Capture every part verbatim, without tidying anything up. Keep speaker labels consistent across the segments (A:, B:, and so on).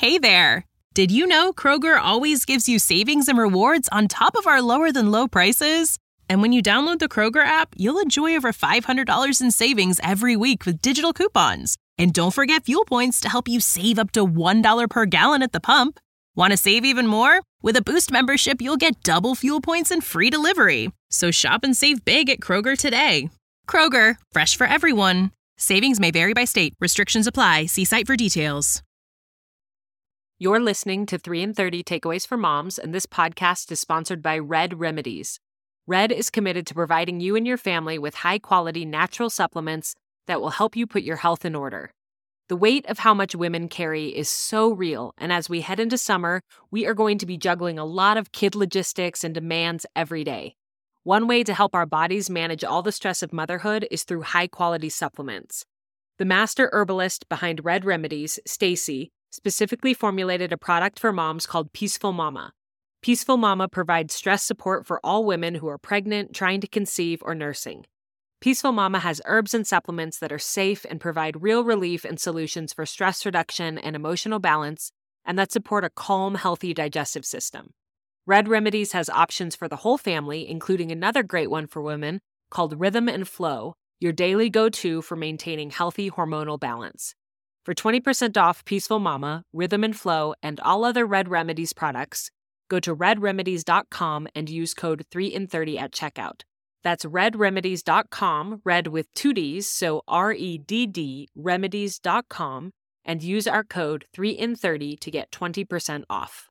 A: Hey there! Did you know Kroger always gives you savings and rewards on top of our lower-than-low prices? And when you download the Kroger app, you'll enjoy over five hundred dollars in savings every week with digital coupons. And don't forget fuel points to help you save up to one dollar per gallon at the pump. Want to save even more? With a Boost membership, you'll get double fuel points and free delivery. So shop and save big at Kroger today. Kroger, fresh for everyone. Savings may vary by state. Restrictions apply. See site for details.
B: You're listening to three in thirty Takeaways for Moms, and this podcast is sponsored by Red Remedies. Red is committed to providing you and your family with high-quality natural supplements that will help you put your health in order. The weight of how much women carry is so real, and as we head into summer, we are going to be juggling a lot of kid logistics and demands every day. One way to help our bodies manage all the stress of motherhood is through high-quality supplements. The master herbalist behind Red Remedies, Stacy, specifically formulated a product for moms called Peaceful Mama. Peaceful Mama provides stress support for all women who are pregnant, trying to conceive, or nursing. Peaceful Mama has herbs and supplements that are safe and provide real relief and solutions for stress reduction and emotional balance, and that support a calm, healthy digestive system. Red Remedies has options for the whole family, including another great one for women called Rhythm and Flow, your daily go-to for maintaining healthy hormonal balance. For twenty percent off Peaceful Mama, Rhythm and Flow, and all other Red Remedies products, go to red remedies dot com and use code three in thirty at checkout. That's red remedies dot com, red with two D's, so R E D D, remedies dot com, and use our code three in thirty to get twenty percent off.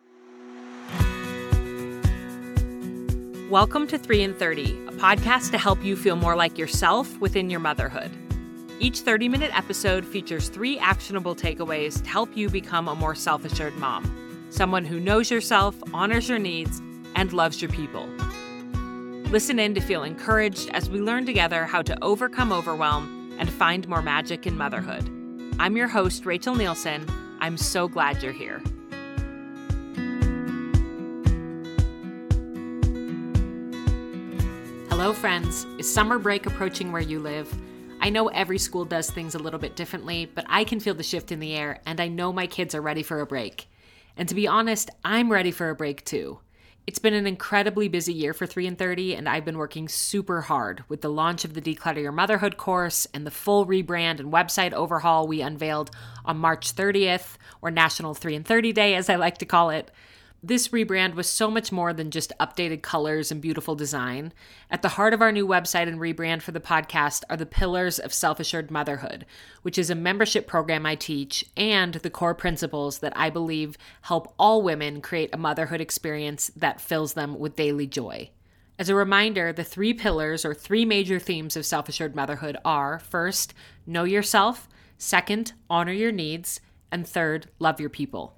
B: Welcome to three in thirty, a podcast to help you feel more like yourself within your motherhood. Each thirty-minute episode features three actionable takeaways to help you become a more self-assured mom, someone who knows yourself, honors your needs, and loves your people. Listen in to feel encouraged as we learn together how to overcome overwhelm and find more magic in motherhood. I'm your host, Rachel Nielsen. I'm so glad you're here. Hello, friends. Is summer break approaching where you live? I know every school does things a little bit differently, but I can feel the shift in the air, and I know my kids are ready for a break. And to be honest, I'm ready for a break too. It's been an incredibly busy year for three in thirty, and I've been working super hard with the launch of the Declutter Your Motherhood course and the full rebrand and website overhaul we unveiled on March thirtieth, or National three in thirty Day, as I like to call it. This rebrand was so much more than just updated colors and beautiful design. At the heart of our new website and rebrand for the podcast are the pillars of Self-Assured Motherhood, which is a membership program I teach, and the core principles that I believe help all women create a motherhood experience that fills them with daily joy. As a reminder, the three pillars or three major themes of Self-Assured Motherhood are, first, know yourself, second, honor your needs, and third, love your people.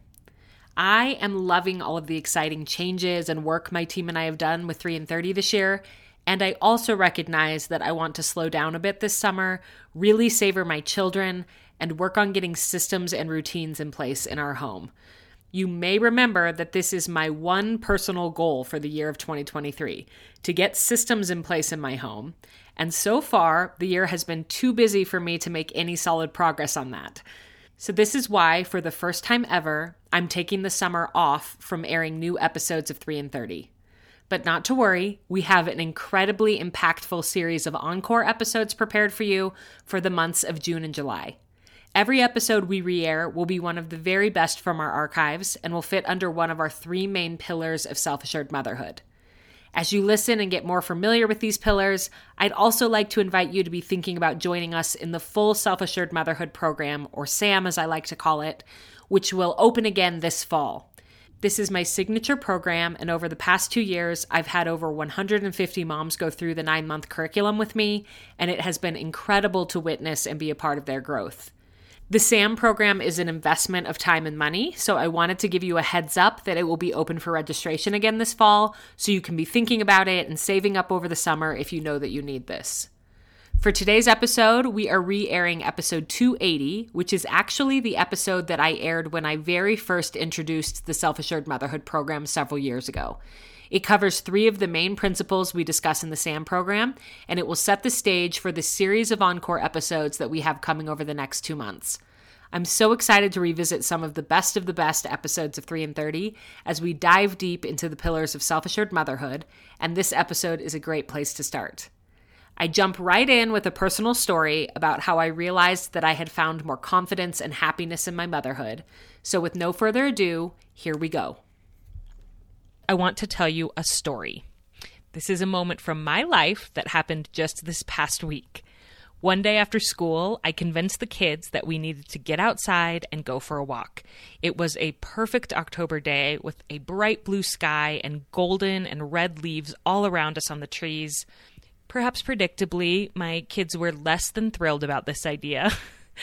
B: I am loving all of the exciting changes and work my team and I have done with three in thirty this year, and I also recognize that I want to slow down a bit this summer, really savor my children, and work on getting systems and routines in place in our home. You may remember that this is my one personal goal for the year of twenty twenty-three, to get systems in place in my home, and so far, the year has been too busy for me to make any solid progress on that. So this is why, for the first time ever, I'm taking the summer off from airing new episodes of three in thirty. But not to worry, we have an incredibly impactful series of encore episodes prepared for you for the months of June and July. Every episode we re-air will be one of the very best from our archives and will fit under one of our three main pillars of self-assured motherhood. As you listen and get more familiar with these pillars, I'd also like to invite you to be thinking about joining us in the full Self-Assured Motherhood program, or SAM as I like to call it, which will open again this fall. This is my signature program, and over the past two years, I've had over one hundred fifty moms go through the nine-month curriculum with me, and it has been incredible to witness and be a part of their growth. The SAM program is an investment of time and money, so I wanted to give you a heads up that it will be open for registration again this fall, so you can be thinking about it and saving up over the summer if you know that you need this. For today's episode, we are re-airing episode two eighty, which is actually the episode that I aired when I very first introduced the Self-Assured Motherhood program several years ago. It covers three of the main principles we discuss in the SAM program, and it will set the stage for the series of encore episodes that we have coming over the next two months. I'm so excited to revisit some of the best of the best episodes of three and thirty as we dive deep into the pillars of self-assured motherhood, and this episode is a great place to start. I jump right in with a personal story about how I realized that I had found more confidence and happiness in my motherhood. So with no further ado, here we go. I want to tell you a story. This is a moment from my life that happened just this past week. One day after school, I convinced the kids that we needed to get outside and go for a walk. It was a perfect October day with a bright blue sky and golden and red leaves all around us on the trees. Perhaps predictably, my kids were less than thrilled about this idea.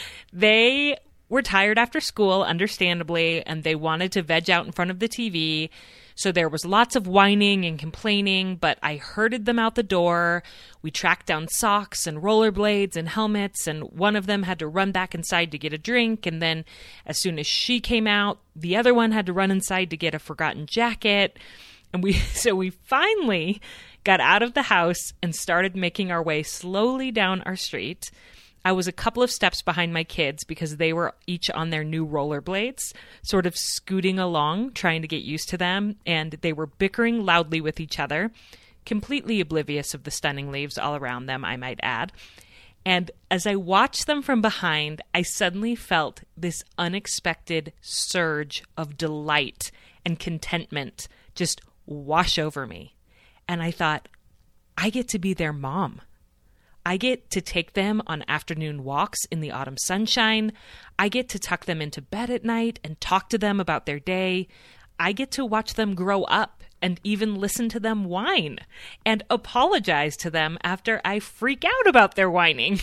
B: They were tired after school, understandably, and they wanted to veg out in front of the T V. So there was lots of whining and complaining, but I herded them out the door. We tracked down socks and rollerblades and helmets, and one of them had to run back inside to get a drink. And then as soon as she came out, the other one had to run inside to get a forgotten jacket. And we, so we finally got out of the house and started making our way slowly down our street. I was a couple of steps behind my kids because they were each on their new rollerblades, sort of scooting along, trying to get used to them, and they were bickering loudly with each other, completely oblivious of the stunning leaves all around them, I might add. And as I watched them from behind, I suddenly felt this unexpected surge of delight and contentment just wash over me. And I thought, I get to be their mom. I get to take them on afternoon walks in the autumn sunshine. I get to tuck them into bed at night and talk to them about their day. I get to watch them grow up and even listen to them whine and apologize to them after I freak out about their whining.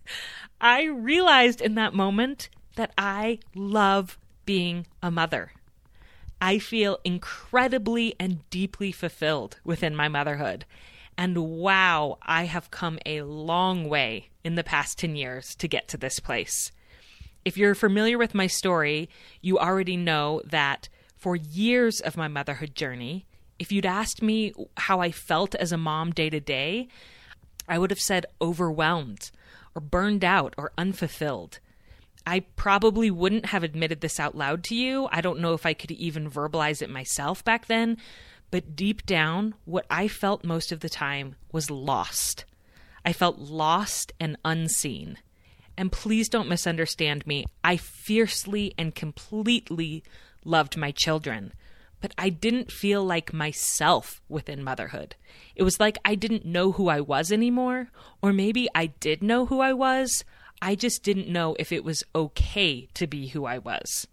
B: I realized in that moment that I love being a mother. I feel incredibly and deeply fulfilled within my motherhood. And wow, I have come a long way in the past ten years to get to this place. If you're familiar with my story, you already know that for years of my motherhood journey, if you'd asked me how I felt as a mom day to day, I would have said overwhelmed or burned out or unfulfilled. I probably wouldn't have admitted this out loud to you. I don't know if I could even verbalize it myself back then. But deep down, what I felt most of the time was lost. I felt lost and unseen. And please don't misunderstand me. I fiercely and completely loved my children. But I didn't feel like myself within motherhood. It was like I didn't know who I was anymore. Or maybe I did know who I was. I just didn't know if it was okay to be who I was.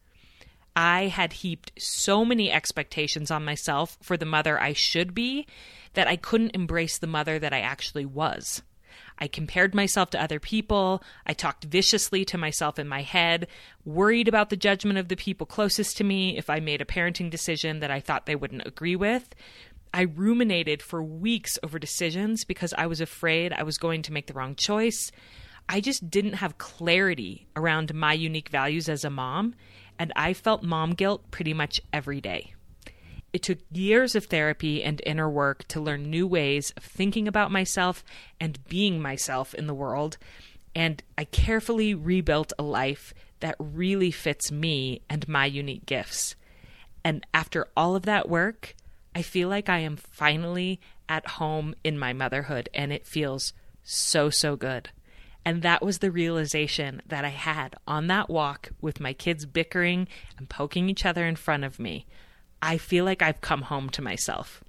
B: I had heaped so many expectations on myself for the mother I should be that I couldn't embrace the mother that I actually was. I compared myself to other people. I talked viciously to myself in my head, worried about the judgment of the people closest to me if I made a parenting decision that I thought they wouldn't agree with. I ruminated for weeks over decisions because I was afraid I was going to make the wrong choice. I just didn't have clarity around my unique values as a mom. And I felt mom guilt pretty much every day. It took years of therapy and inner work to learn new ways of thinking about myself and being myself in the world. And I carefully rebuilt a life that really fits me and my unique gifts. And after all of that work, I feel like I am finally at home in my motherhood, and it feels so, so good. And that was the realization that I had on that walk with my kids bickering and poking each other in front of me. I feel like I've come home to myself.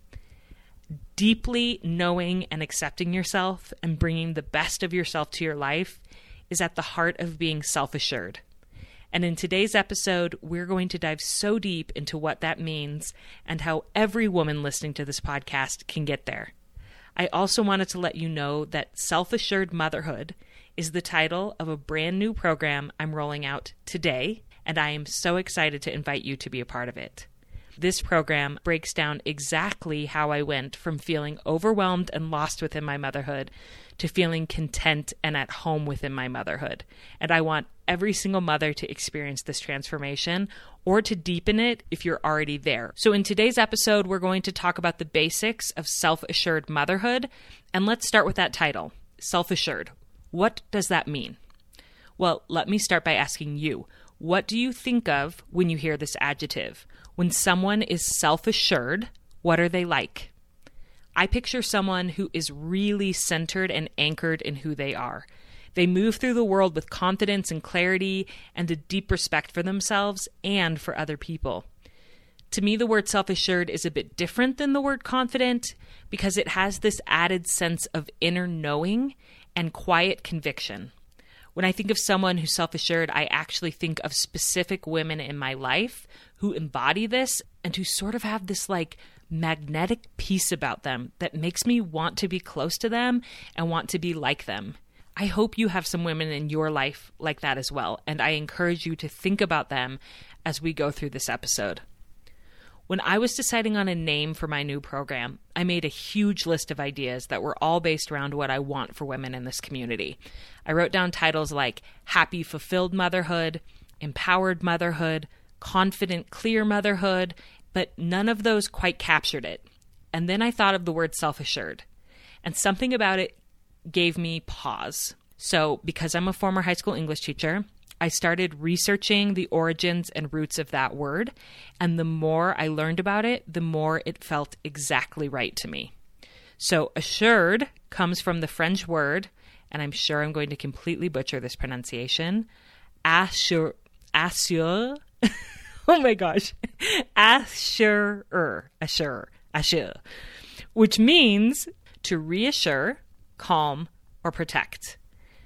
B: Deeply knowing and accepting yourself and bringing the best of yourself to your life is at the heart of being self-assured. And in today's episode, we're going to dive so deep into what that means and how every woman listening to this podcast can get there. I also wanted to let you know that Self-Assured Motherhood is the title of a brand new program I'm rolling out today, and I am so excited to invite you to be a part of it. This program breaks down exactly how I went from feeling overwhelmed and lost within my motherhood to feeling content and at home within my motherhood. And I want every single mother to experience this transformation or to deepen it if you're already there. So in today's episode, we're going to talk about the basics of self-assured motherhood. And let's start with that title, self-assured. What does that mean? Well, let me start by asking you,
C: What do you think of when you hear this adjective? When someone is self-assured, what are they like? I picture someone who is really centered and anchored in who they are. They move through the world with confidence and clarity and a deep respect for themselves and for other people. To me, the word self-assured is a bit different than the word confident because it has this added sense of inner knowing and quiet conviction. When I think of someone who's self-assured, I actually think of specific women in my life who embody this and who sort of have this like magnetic piece about them that makes me want to be close to them and want to be like them. I hope you have some women in your life like that as well, and I encourage you to think about them as we go through this episode. When I was deciding on a name for my new program, I made a huge list of ideas that were all based around what I want for women in this community. I wrote down titles like Happy Fulfilled Motherhood, Empowered Motherhood, Confident Clear Motherhood, but none of those quite captured it. And then I thought of the word self-assured, and something about it gave me pause. So because I'm a former high school English teacher, I started researching the origins and roots of that word, and the more I learned about it, the more it felt exactly right to me. So assured comes from the French word, and I'm sure I'm going to completely butcher this pronunciation, assure, assure, oh my gosh, assurer, assure, assure, which means to reassure, calm, or protect.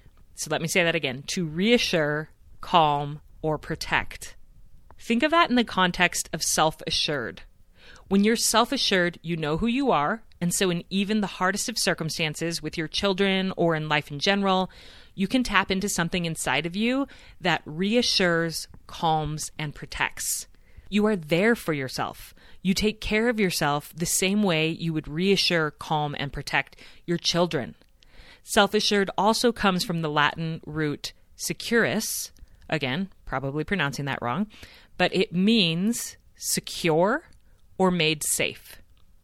C: So let me say that again, to reassure, calm, or protect. Think of that in the context of self-assured. When you're self-assured, you know who you are, and so in even the hardest of circumstances with your children or in life in general, you can tap into something inside of you that reassures, calms, and protects. You are there for yourself. You take care of yourself the same way you would reassure, calm, and protect your children. Self-assured also comes from the Latin root securus, again, probably pronouncing that wrong, but it means secure or made safe.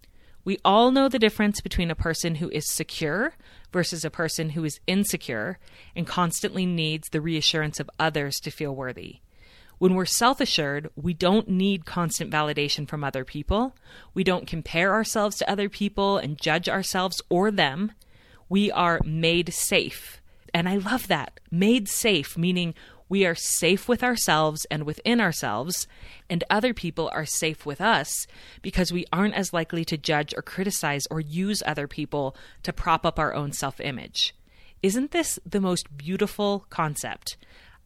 C: We all know the difference between a person who is secure versus a person who is insecure and constantly needs the reassurance of others to feel worthy. When we're self-assured, we don't need constant validation from other people. We don't compare ourselves to other people and judge ourselves or them. We are made safe. And I love that. Made safe, meaning we are safe with ourselves and within ourselves, and other people are safe with us because we aren't as likely to judge or criticize or use other people to prop up our own self-image. Isn't this the most beautiful concept?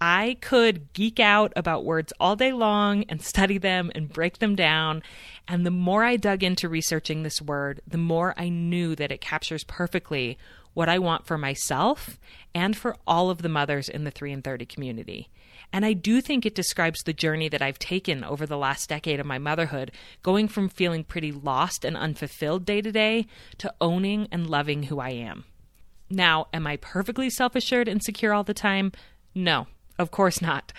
C: I could geek out about words all day long and study them and break them down. And the more I dug into researching this word, the more I knew that it captures perfectly what I want for myself and for all of the mothers in the three and thirty community. And I do think it describes the journey that I've taken over the last decade of my motherhood, going from feeling pretty lost and unfulfilled day to day to owning and loving who I am. Now, am I perfectly self-assured and secure all the time? No. Of course not.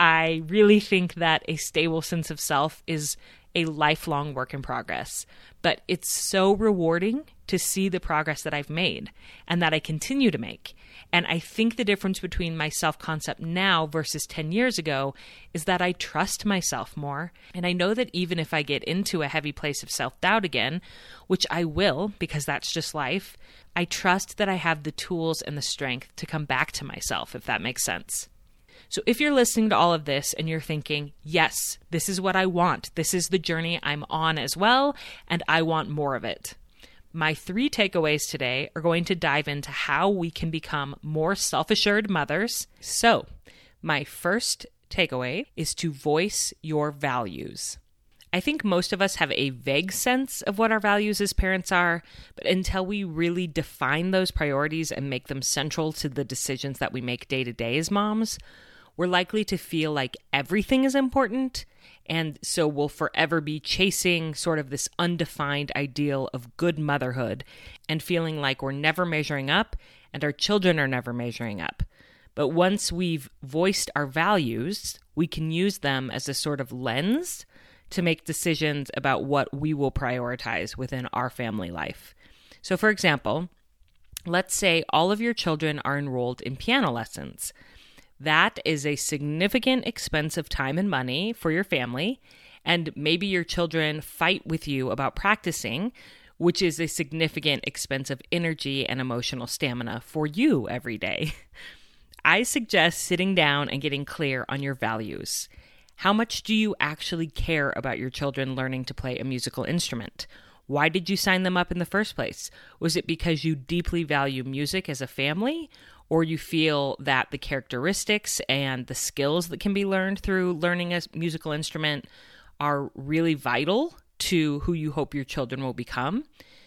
C: I really think that a stable sense of self is a lifelong work in progress, but it's so rewarding to see the progress that I've made and that I continue to make. And I think the difference between my self-concept now versus ten years ago is that I trust myself more. And I know that even if I get into a heavy place of self-doubt again, which I will because that's just life, I trust that I have the tools and the strength to come back to myself, if that makes sense. So if you're listening to all of this and you're thinking, yes, this is what I want, this is the journey I'm on as well, and I want more of it. My three takeaways today are going to dive into how we can become more self-assured mothers. So my first takeaway is to voice your values. I think most of us have a vague sense of what our values as parents are, but until we really define those priorities and make them central to the decisions that we make day to day as moms, we're likely to feel like everything is important, and so we'll forever be chasing sort of this undefined ideal of good motherhood and feeling like we're never measuring up and our children are never measuring up. But once we've voiced our values, we can use them as a sort of lens to make decisions about what we will prioritize within our family life. So for example, let's say all of your children are enrolled in piano lessons. That is a significant expense of time and money for your family, and maybe your children fight with you about practicing, which is a significant expense of energy and emotional stamina for you every day. I suggest sitting down and getting clear on your values. How much do you actually care about your children learning to play a musical instrument? Why did you sign them up in the first place? Was it because you deeply value music as a family, or you feel that the characteristics and the skills that can be learned through learning a musical instrument are really vital to who you hope your children will become?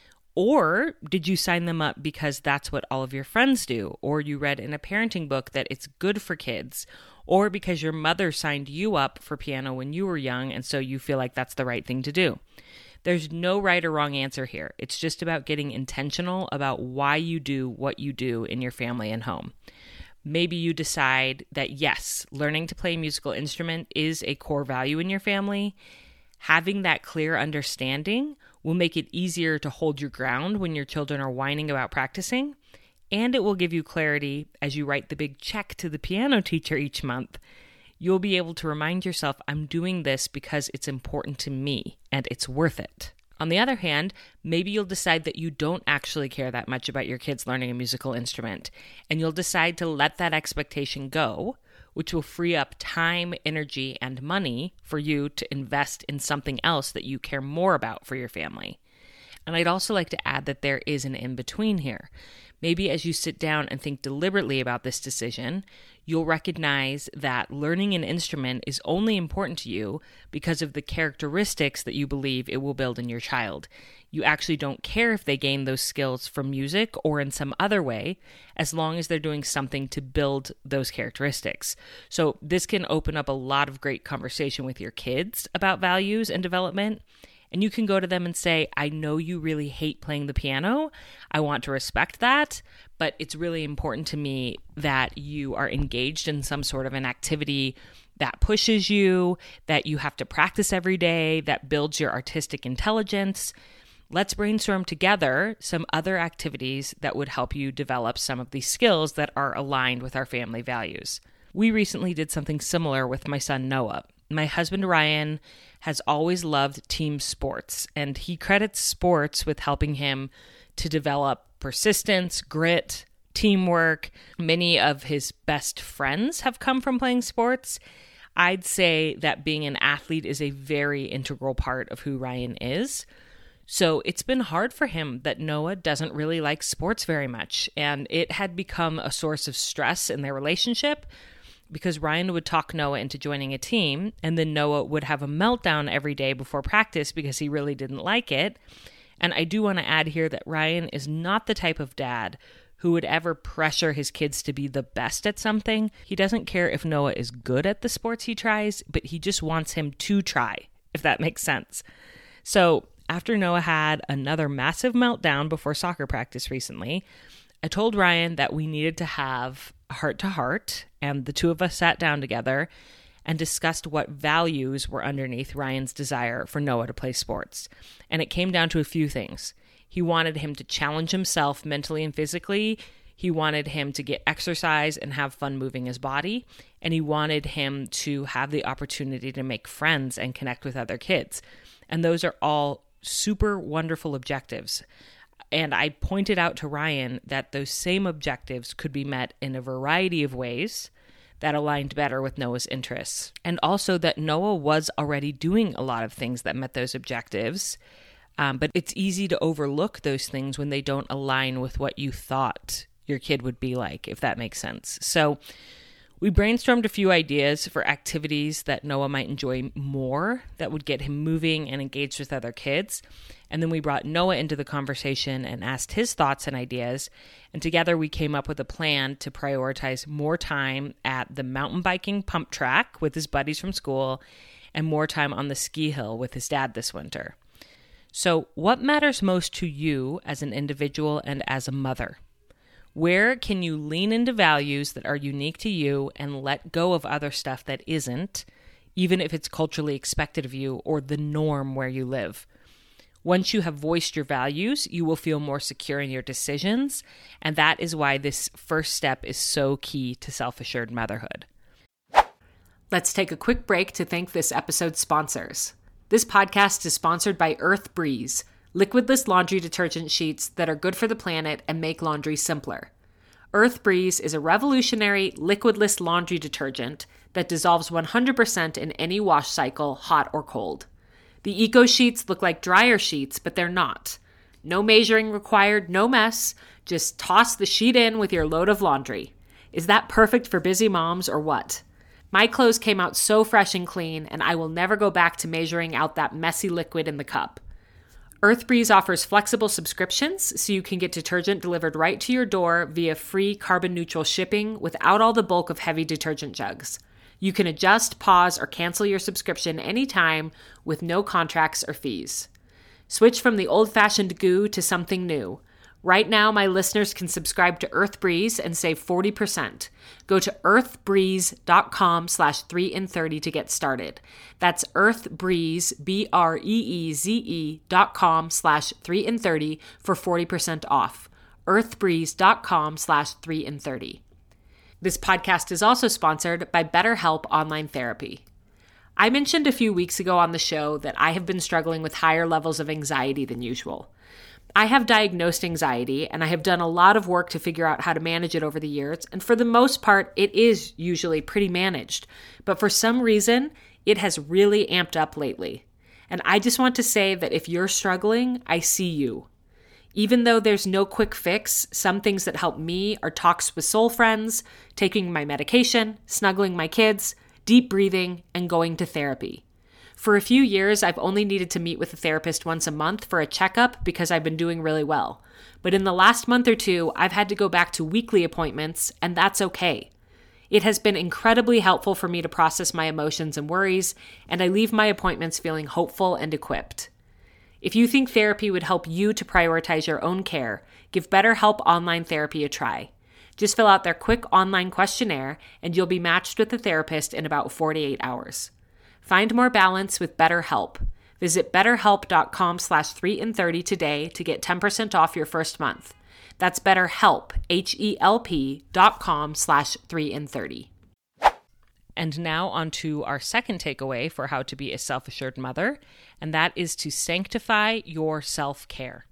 C: Or did you sign them up because that's what all of your friends do, or you read in a parenting book that it's good for kids, or because your mother signed you up for piano when you were young and so you feel like that's the right thing to do? There's no right or wrong answer here. It's just about getting intentional about why you do what you do in your family and home. Maybe you decide that yes, learning to play a musical instrument is a core value in your family. Having that clear understanding will make it easier to hold your ground when your children are whining about practicing, and it will give you clarity as you write the big check to the piano teacher each month. You'll be able to remind yourself, I'm doing this because it's important to me and it's worth it. On the other hand, maybe you'll decide that you don't actually care that much about your kids learning a musical instrument, and you'll decide to let that expectation go, which will free up time, energy, and money for you to invest in something else that you care more about for your family. And I'd also like to add that there is an in-between here. Maybe as you sit down and think deliberately about this decision, you'll recognize that learning an instrument is only important to you because of the characteristics that you believe it will build in your child. You actually don't care if they gain those skills from music or in some other way, as long as they're doing something to build those characteristics. So this can open up a lot of great conversation with your kids about values and development. And you can go to them and say, I know you really hate playing the piano. I want to respect that, but it's really important to me that you are engaged in some sort of an activity that pushes you, that you have to practice every day, that builds your artistic intelligence. Let's brainstorm together some other activities that would help you develop some of these skills that are aligned with our family values. We recently did something similar with my son Noah. My husband Ryan has always loved team sports, and he credits sports with helping him to develop persistence, grit, teamwork. Many of his best friends have come from playing sports. I'd say that being an athlete is a very integral part of who Ryan is. So it's been hard for him that Noah doesn't really like sports very much, and it had become a source of stress in their relationship, because Ryan would talk Noah into joining a team, and then Noah would have a meltdown every day before practice because he really didn't like it. And I do want to add here that Ryan is not the type of dad who would ever pressure his kids to be the best at something. He doesn't care if Noah is good at the sports he tries, but he just wants him to try, if that makes sense. So after Noah had another massive meltdown before soccer practice recently, I told Ryan that we needed to have a heart-to-heart, and the two of us sat down together and discussed what values were underneath Ryan's desire for Noah to play sports. And it came down to a few things. He wanted him to challenge himself mentally and physically. He wanted him to get exercise and have fun moving his body. And he wanted him to have the opportunity to make friends and connect with other kids. And those are all super wonderful objectives. And I pointed out to Ryan that those same objectives could be met in a variety of ways that aligned better with Noah's interests. And also that Noah was already doing a lot of things that met those objectives. Um, but it's easy to overlook those things when they don't align with what you thought your kid would be like, if that makes sense. So we brainstormed a few ideas for activities that Noah might enjoy more that would get him moving and engaged with other kids. And then we brought Noah into the conversation and asked his thoughts and ideas. And together we came up with a plan to prioritize more time at the mountain biking pump track with his buddies from school and more time on the ski hill with his dad this winter. So what matters most to you as an individual and as a mother? Where can you lean into values that are unique to you and let go of other stuff that isn't, even if it's culturally expected of you or the norm where you live? Once you have voiced your values, you will feel more secure in your decisions, and that is why this first step is so key to self-assured motherhood.
B: Let's take a quick break to thank this episode's sponsors. This podcast is sponsored by Earth Breeze, liquidless laundry detergent sheets that are good for the planet and make laundry simpler. Earth Breeze is a revolutionary liquidless laundry detergent that dissolves one hundred percent in any wash cycle, hot or cold. The Eco Sheets look like dryer sheets, but they're not. No measuring required, no mess. Just toss the sheet in with your load of laundry. Is that perfect for busy moms or what? My clothes came out so fresh and clean, and I will never go back to measuring out that messy liquid in the cup. Earth Breeze offers flexible subscriptions, so you can get detergent delivered right to your door via free carbon-neutral shipping without all the bulk of heavy detergent jugs. You can adjust, pause, or cancel your subscription anytime with no contracts or fees. Switch from the old-fashioned goo to something new. Right now, my listeners can subscribe to Earth Breeze and save forty percent. Go to earthbreeze.com slash 3 in 30 to get started. That's earthbreeze, B R E E Z E dot com slash 3 in 30 for forty percent off. earthbreeze.com slash 3 in 30. This podcast is also sponsored by BetterHelp Online Therapy. I mentioned a few weeks ago on the show that I have been struggling with higher levels of anxiety than usual. I have diagnosed anxiety, and I have done a lot of work to figure out how to manage it over the years, and for the most part, it is usually pretty managed. But for some reason, it has really amped up lately. And I just want to say that if you're struggling, I see you. Even though there's no quick fix, some things that help me are talks with soul friends, taking my medication, snuggling my kids, deep breathing, and going to therapy. For a few years, I've only needed to meet with a therapist once a month for a checkup because I've been doing really well. But in the last month or two, I've had to go back to weekly appointments, and that's okay. It has been incredibly helpful for me to process my emotions and worries, and I leave my appointments feeling hopeful and equipped. If you think therapy would help you to prioritize your own care, give BetterHelp Online Therapy a try. Just fill out their quick online questionnaire, and you'll be matched with a therapist in about forty-eight hours. Find more balance with BetterHelp. Visit betterhelp.com slash 3 in 30 today to get ten percent off your first month. That's BetterHelp, H-E-L-P dot com slash 3 in 30.
C: And now on to our second takeaway for how to be a self-assured mother, and that is to sanctify your self-care.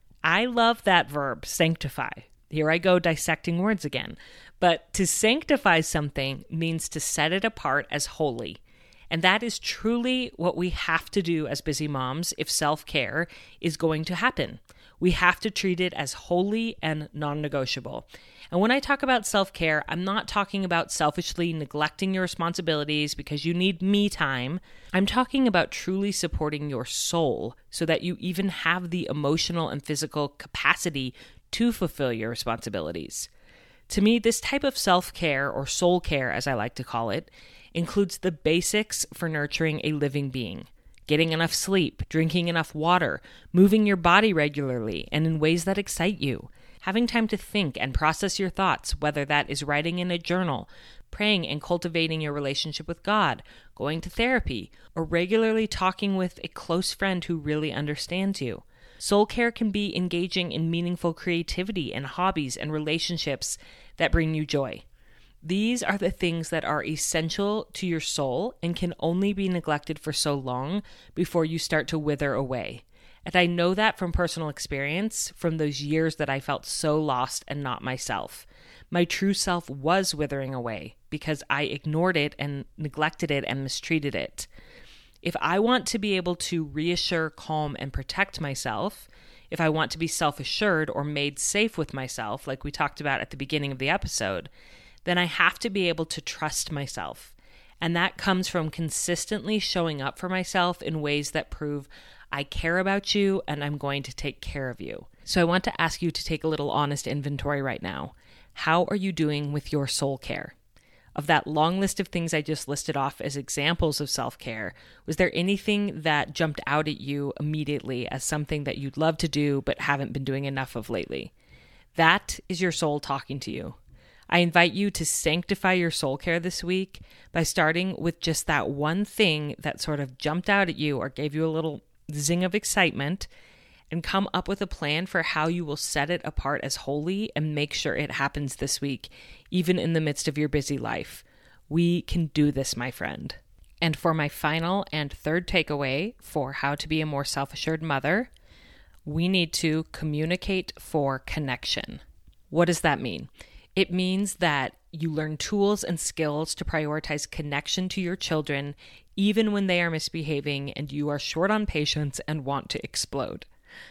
C: I love that verb, sanctify. Here I go dissecting words again. But to sanctify something means to set it apart as holy. And that is truly what we have to do as busy moms if self-care is going to happen. We have to treat it as holy and non-negotiable. And when I talk about self-care, I'm not talking about selfishly neglecting your responsibilities because you need me time. I'm talking about truly supporting your soul so that you even have the emotional and physical capacity to fulfill your responsibilities. To me, this type of self-care, or soul care as I like to call it, includes the basics for nurturing a living being. Getting enough sleep, drinking enough water, moving your body regularly and in ways that excite you, having time to think and process your thoughts, whether that is writing in a journal, praying and cultivating your relationship with God, going to therapy, or regularly talking with a close friend who really understands you. Soul care can be engaging in meaningful creativity and hobbies and relationships that bring you joy. These are the things that are essential to your soul and can only be neglected for so long before you start to wither away. And I know that from personal experience, from those years that I felt so lost and not myself. My true self was withering away because I ignored it and neglected it and mistreated it. If I want to be able to reassure, calm, and protect myself, if I want to be self-assured or made safe with myself, like we talked about at the beginning of the episode, then I have to be able to trust myself. And that comes from consistently showing up for myself in ways that prove I care about you and I'm going to take care of you. So I want to ask you to take a little honest inventory right now. How are you doing with your soul care? Of that long list of things I just listed off as examples of self-care, was there anything that jumped out at you immediately as something that you'd love to do but haven't been doing enough of lately? That is your soul talking to you. I invite you to sanctify your soul care this week by starting with just that one thing that sort of jumped out at you or gave you a little zing of excitement, and come up with a plan for how you will set it apart as holy and make sure it happens this week, even in the midst of your busy life. We can do this, my friend. And for my final and third takeaway for how to be a more self-assured mother, we need to communicate for connection. What does that mean? It means that you learn tools and skills to prioritize connection to your children, even when they are misbehaving and you are short on patience and want to explode.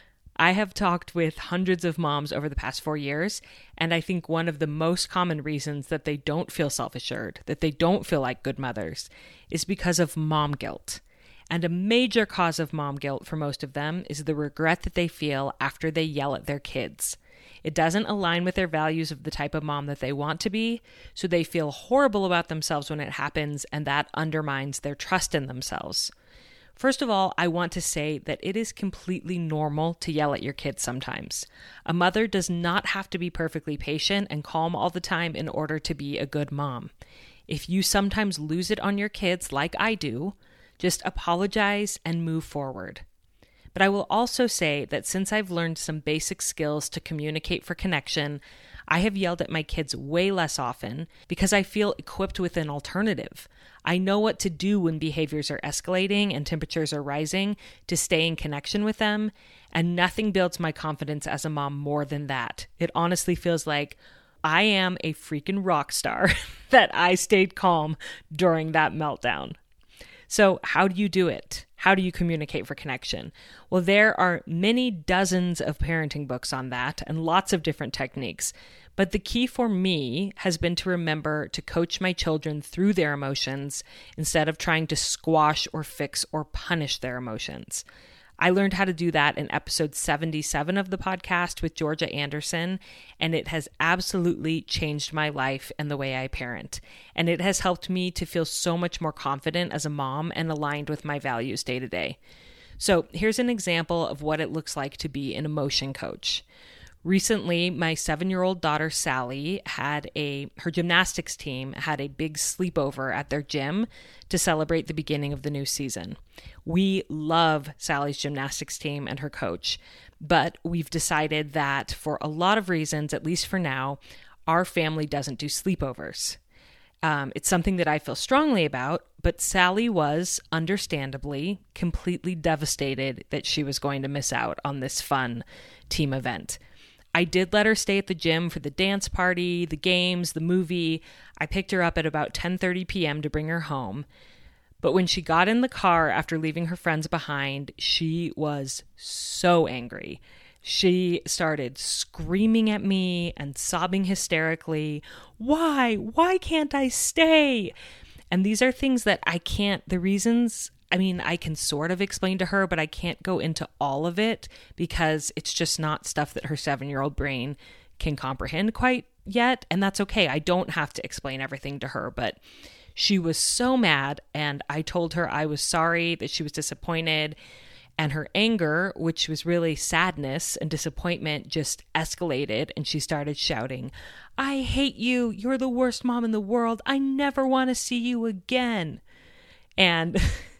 C: I have talked with hundreds of moms over the past four years, and I think one of the most common reasons that they don't feel self-assured, that they don't feel like good mothers, is because of mom guilt. And a major cause of mom guilt for most of them is the regret that they feel after they yell at their kids. It doesn't align with their values of the type of mom that they want to be, so they feel horrible about themselves when it happens, and that undermines their trust in themselves. First of all, I want to say that it is completely normal to yell at your kids sometimes. A mother does not have to be perfectly patient and calm all the time in order to be a good mom. If you sometimes lose it on your kids like I do, just apologize and move forward. But I will also say that since I've learned some basic skills to communicate for connection, I have yelled at my kids way less often because I feel equipped with an alternative. I know what to do when behaviors are escalating and temperatures are rising to stay in connection with them, and nothing builds my confidence as a mom more than that. It honestly feels like I am a freaking rock star that I stayed calm during that meltdown. So how do you do it? How do you communicate for connection? Well, there are many dozens of parenting books on that and lots of different techniques. But the key for me has been to remember to coach my children through their emotions instead of trying to squash or fix or punish their emotions. I learned how to do that in episode seventy-seven of the podcast with Georgia Anderson, and it has absolutely changed my life and the way I parent. And it has helped me to feel so much more confident as a mom and aligned with my values day to day. So here's an example of what it looks like to be an emotion coach. Recently, my seven-year-old daughter, Sally, had a, her gymnastics team had a big sleepover at their gym to celebrate the beginning of the new season. We love Sally's gymnastics team and her coach, but we've decided that for a lot of reasons, at least for now, our family doesn't do sleepovers. Um, it's something that I feel strongly about, but Sally was, understandably, completely devastated that she was going to miss out on this fun team event. I did let her stay at the gym for the dance party, the games, the movie. I picked her up at about ten thirty p.m. to bring her home. But when she got in the car after leaving her friends behind, she was so angry. She started screaming at me and sobbing hysterically. Why? Why can't I stay? And these are things that I can't, the reasons, I mean, I can sort of explain to her, but I can't go into all of it because it's just not stuff that her seven-year-old brain can comprehend quite yet. And that's okay. I don't have to explain everything to her, but she was so mad, and I told her I was sorry, that she was disappointed, and her anger, which was really sadness and disappointment, just escalated, and she started shouting, "I hate you. You're the worst mom in the world. I never want to see you again." And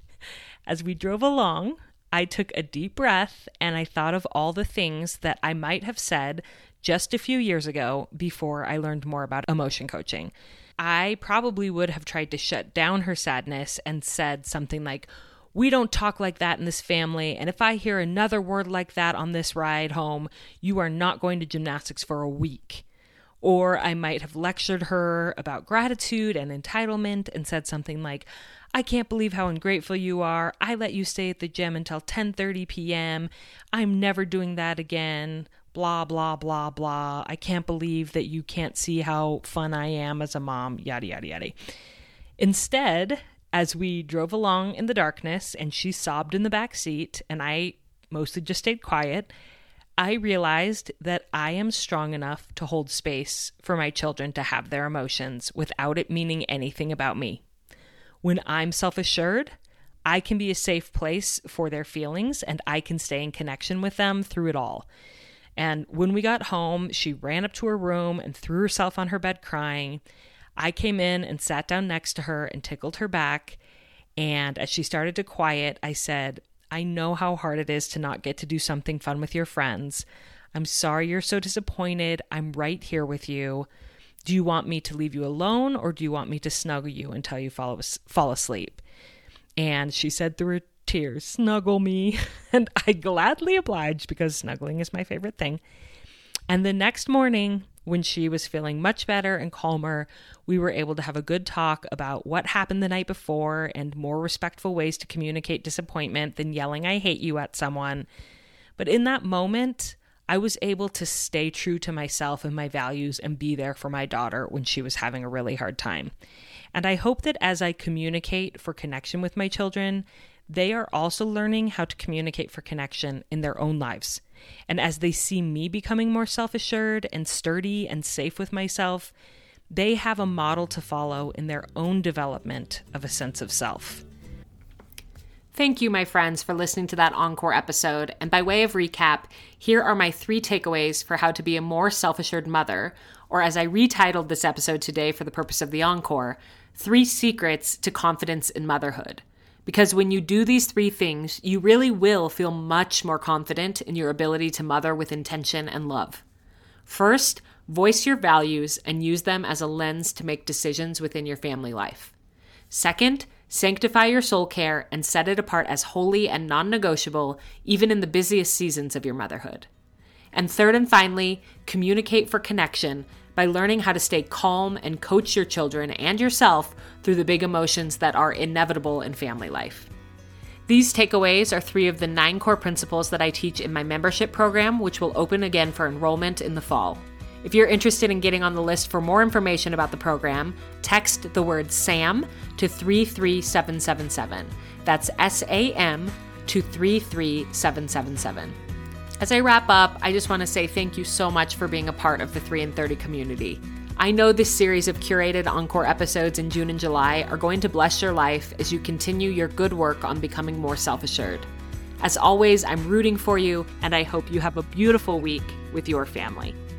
C: as we drove along, I took a deep breath and I thought of all the things that I might have said just a few years ago before I learned more about emotion coaching. I probably would have tried to shut down her sadness and said something like, "We don't talk like that in this family, and if I hear another word like that on this ride home, you are not going to gymnastics for a week." Or I might have lectured her about gratitude and entitlement and said something like, "I can't believe how ungrateful you are. I let you stay at the gym until ten thirty p.m. I'm never doing that again. Blah, blah, blah, blah. I can't believe that you can't see how fun I am as a mom," yada, yada, yada. Instead, as we drove along in the darkness and she sobbed in the back seat and I mostly just stayed quiet, I realized that I am strong enough to hold space for my children to have their emotions without it meaning anything about me. When I'm self-assured, I can be a safe place for their feelings and I can stay in connection with them through it all. And when we got home, she ran up to her room and threw herself on her bed crying. I came in and sat down next to her and tickled her back. And as she started to quiet, I said, I know how hard it is to not get to do something fun with your friends. I'm sorry you're so disappointed. I'm right here with you. Do you want me to leave you alone, or do you want me to snuggle you until you fall, fall asleep? And she said through her tears, snuggle me. And I gladly obliged because snuggling is my favorite thing. And the next morning, when she was feeling much better and calmer, we were able to have a good talk about what happened the night before and more respectful ways to communicate disappointment than yelling I hate you at someone. But in that moment, I was able to stay true to myself and my values and be there for my daughter when she was having a really hard time. And I hope that as I communicate for connection with my children, they are also learning how to communicate for connection in their own lives. And as they see me becoming more self-assured and sturdy and safe with myself, they have a model to follow in their own development of a sense of self.
B: Thank you, my friends, for listening to that encore episode. And by way of recap, here are my three takeaways for how to be a more self-assured mother, or as I retitled this episode today for the purpose of the encore, Three Secrets to Confidence in Motherhood. Because when you do these three things, you really will feel much more confident in your ability to mother with intention and love. First, voice your values and use them as a lens to make decisions within your family life. Second, sanctify your soul care and set it apart as holy and non-negotiable, even in the busiest seasons of your motherhood. And third and finally, communicate for connection by learning how to stay calm and coach your children and yourself through the big emotions that are inevitable in family life. These takeaways are three of the nine core principles that I teach in my membership program, which will open again for enrollment in the fall. If you're interested in getting on the list for more information about the program, text the word SAM to three three seven seven seven. That's S A M to three three seven seven seven. As I wrap up, I just want to say thank you so much for being a part of the three and thirty community. I know this series of curated encore episodes in June and July are going to bless your life as you continue your good work on becoming more self-assured. As always, I'm rooting for you, and I hope you have a beautiful week with your family.